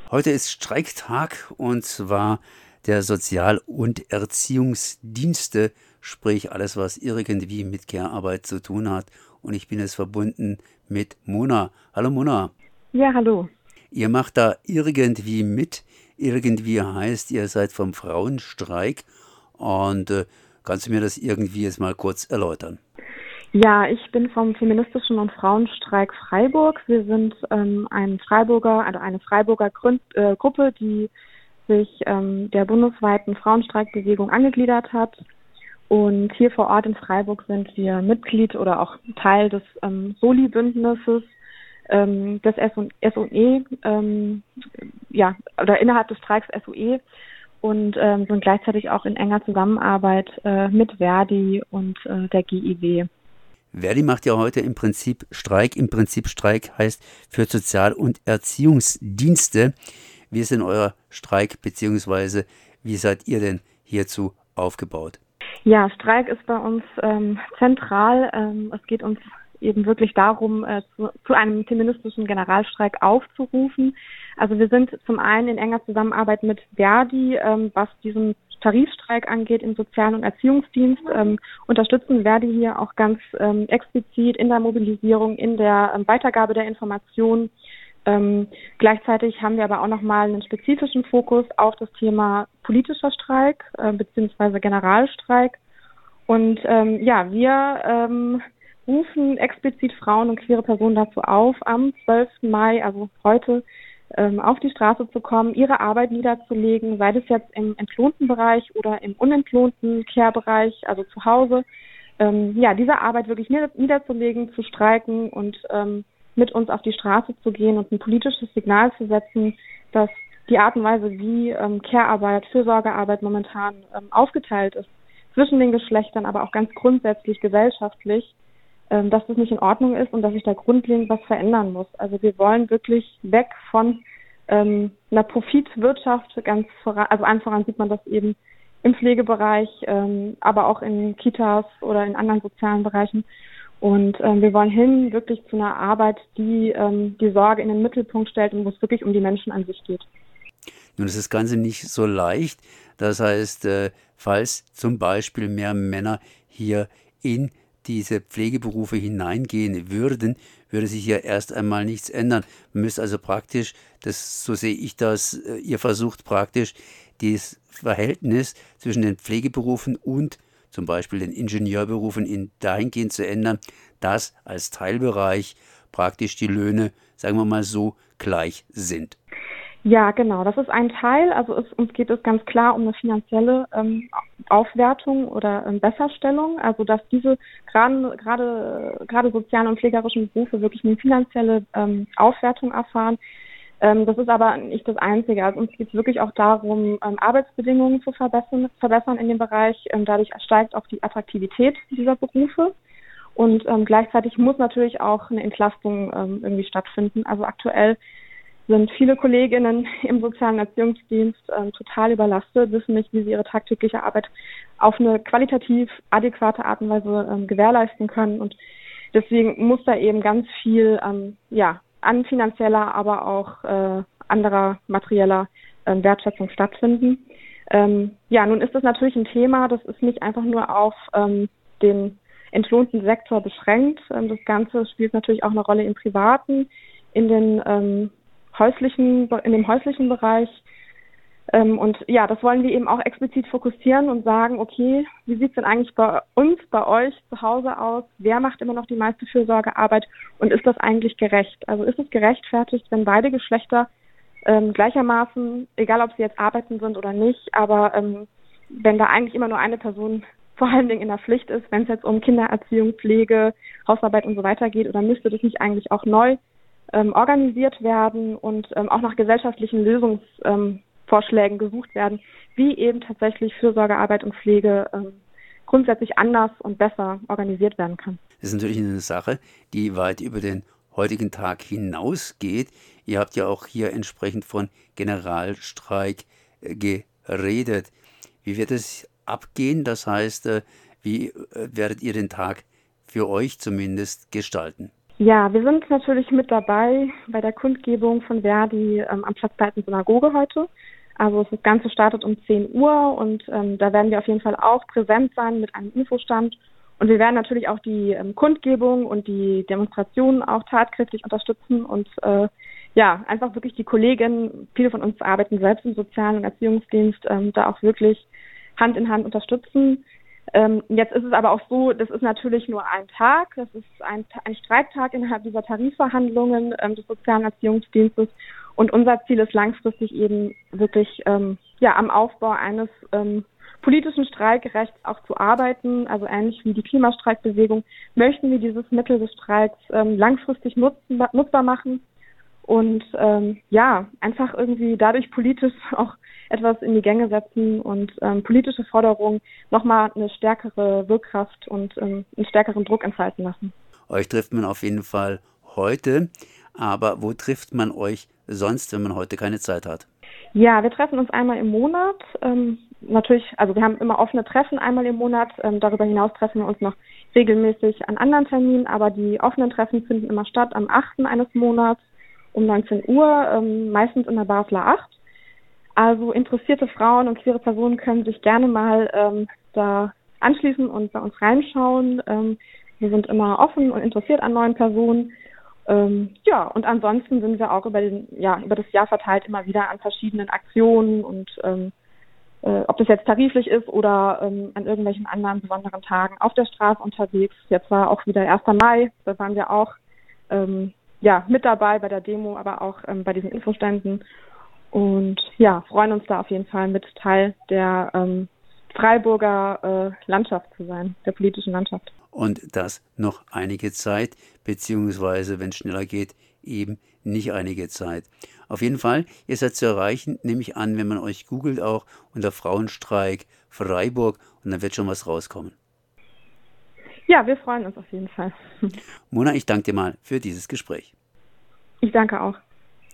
Heute ist Streiktag und zwar der Sozial- und Erziehungsdienste, sprich alles, was irgendwie mit Care-Arbeit zu tun hat. Und ich bin jetzt verbunden mit Mona. Hallo Mona. Ja, hallo. Ihr macht da irgendwie mit. Irgendwie heißt, ihr seid vom Frauenstreik. Und kannst du mir das irgendwie jetzt mal kurz erläutern? Ja, ich bin vom Feministischen und Frauenstreik Freiburg. Wir sind eine Freiburger Gruppe, die sich der bundesweiten Frauenstreikbewegung angegliedert hat. Und hier vor Ort in Freiburg sind wir Mitglied oder auch Teil des Soli-Bündnisses, des SOE, ja, oder innerhalb des Streiks SOE und sind gleichzeitig auch in enger Zusammenarbeit mit Verdi und der GIW. Verdi macht ja heute im Prinzip Streik. Im Prinzip Streik heißt für Sozial- und Erziehungsdienste. Wie ist denn euer Streik, beziehungsweise wie seid ihr denn hierzu aufgebaut? Ja, Streik ist bei uns zentral. Es geht uns eben wirklich darum, zu einem feministischen Generalstreik aufzurufen. Also wir sind zum einen in enger Zusammenarbeit mit Verdi, was diesen Tarifstreik angeht im Sozialen- und Erziehungsdienst, unterstützen Verdi hier auch ganz explizit in der Mobilisierung, in der Weitergabe der Informationen. Gleichzeitig haben wir aber auch nochmal einen spezifischen Fokus auf das Thema politischer Streik beziehungsweise Generalstreik. Und ja, wir rufen explizit Frauen und queere Personen dazu auf, am 12. Mai, also heute, auf die Straße zu kommen, ihre Arbeit niederzulegen, sei es jetzt im entlohnten Bereich oder im unentlohnten Care-Bereich, also zu Hause. Ja, diese Arbeit wirklich niederzulegen, zu streiken und mit uns auf die Straße zu gehen und ein politisches Signal zu setzen, dass die Art und Weise, wie Care-Arbeit, Fürsorgearbeit momentan aufgeteilt ist, zwischen den Geschlechtern, aber auch ganz grundsätzlich gesellschaftlich, dass das nicht in Ordnung ist und dass sich da grundlegend was verändern muss. Also wir wollen wirklich weg von einer Profitwirtschaft, also allen voran sieht man das eben im Pflegebereich, aber auch in Kitas oder in anderen sozialen Bereichen. Und wir wollen hin wirklich zu einer Arbeit, die die Sorge in den Mittelpunkt stellt und wo es wirklich um die Menschen an sich geht. Nun ist das Ganze nicht so leicht. Das heißt, falls zum Beispiel mehr Männer hier in diese Pflegeberufe hineingehen würden, würde sich ja erst einmal nichts ändern. Man müsste also praktisch, so sehe ich das, ihr versucht praktisch das Verhältnis zwischen den Pflegeberufen und zum Beispiel den Ingenieurberufen dahingehend zu ändern, dass als Teilbereich praktisch die Löhne, sagen wir mal so, gleich sind. Ja, genau. Das ist ein Teil. Also uns geht es ganz klar um eine finanzielle Aufwertung oder Besserstellung. Also dass diese gerade sozialen und pflegerischen Berufe wirklich eine finanzielle Aufwertung erfahren. Das ist aber nicht das Einzige. Also uns geht es wirklich auch darum, Arbeitsbedingungen zu verbessern in dem Bereich. Dadurch steigt auch die Attraktivität dieser Berufe. Und gleichzeitig muss natürlich auch eine Entlastung irgendwie stattfinden. Also aktuell sind viele Kolleginnen im sozialen Erziehungsdienst total überlastet, wissen nicht, wie sie ihre tagtägliche Arbeit auf eine qualitativ adäquate Art und Weise gewährleisten können. Und deswegen muss da eben ganz viel ja, an finanzieller, aber auch anderer materieller Wertschätzung stattfinden. Ja, nun ist das natürlich ein Thema, das ist nicht einfach nur auf den entlohnten Sektor beschränkt. Das Ganze spielt natürlich auch eine Rolle im Privaten, in dem häuslichen Bereich. Und ja, das wollen wir eben auch explizit fokussieren und sagen, okay, wie sieht es denn eigentlich bei uns, bei euch zu Hause aus? Wer macht immer noch die meiste Fürsorgearbeit und ist das eigentlich gerecht? Also ist es gerechtfertigt, wenn beide Geschlechter gleichermaßen, egal ob sie jetzt arbeiten sind oder nicht, aber wenn da eigentlich immer nur eine Person vor allen Dingen in der Pflicht ist, wenn es jetzt um Kindererziehung, Pflege, Hausarbeit und so weiter geht, oder müsste das nicht eigentlich auch neu organisiert werden und auch nach gesellschaftlichen Lösungsvorschlägen gesucht werden, wie eben tatsächlich Fürsorgearbeit und Pflege grundsätzlich anders und besser organisiert werden kann. Das ist natürlich eine Sache, die weit über den heutigen Tag hinausgeht. Ihr habt ja auch hier entsprechend von Generalstreik geredet. Wie wird es abgehen? Das heißt, wie werdet ihr den Tag für euch zumindest gestalten? Ja, wir sind natürlich mit dabei bei der Kundgebung von Verdi am Platz der Alten Synagoge heute. Also das Ganze startet um 10 Uhr und da werden wir auf jeden Fall auch präsent sein mit einem Infostand. Und wir werden natürlich auch die Kundgebung und die Demonstrationen auch tatkräftig unterstützen und ja, einfach wirklich die Kolleginnen, viele von uns arbeiten selbst im Sozialen- und Erziehungsdienst, da auch wirklich Hand in Hand unterstützen. Jetzt ist es aber auch so, das ist natürlich nur ein Tag, das ist ein Streiktag innerhalb dieser Tarifverhandlungen des Sozialen Erziehungsdienstes und unser Ziel ist langfristig eben wirklich ja am Aufbau eines politischen Streikrechts auch zu arbeiten, also ähnlich wie die Klimastreikbewegung, möchten wir dieses Mittel des Streiks langfristig nutzbar machen und ja, einfach irgendwie dadurch politisch auch etwas in die Gänge setzen und politische Forderungen nochmal eine stärkere Wirkkraft und einen stärkeren Druck entfalten lassen. Euch trifft man auf jeden Fall heute, aber wo trifft man euch sonst, wenn man heute keine Zeit hat? Ja, wir treffen uns einmal im Monat. Natürlich, also wir haben immer offene Treffen einmal im Monat. Darüber hinaus treffen wir uns noch regelmäßig an anderen Terminen, aber die offenen Treffen finden immer statt am 8. eines Monats um 19 Uhr, meistens in der Basler 8. Also interessierte Frauen und queere Personen können sich gerne mal da anschließen und bei uns reinschauen. Wir sind immer offen und interessiert an neuen Personen. Ja, und ansonsten sind wir auch über das Jahr verteilt immer wieder an verschiedenen Aktionen und ob das jetzt tariflich ist oder an irgendwelchen anderen besonderen Tagen auf der Straße unterwegs. Jetzt war auch wieder 1. Mai, da waren wir auch ja, mit dabei bei der Demo, aber auch bei diesen Infoständen. Und ja, freuen uns da auf jeden Fall mit Teil der Freiburger Landschaft zu sein, der politischen Landschaft. Und das noch einige Zeit, beziehungsweise, wenn es schneller geht, eben nicht einige Zeit. Auf jeden Fall, ihr seid zu erreichen, nehme ich an, wenn man euch googelt auch unter Frauenstreik Freiburg und dann wird schon was rauskommen. Ja, wir freuen uns auf jeden Fall. Mona, ich danke dir mal für dieses Gespräch. Ich danke auch.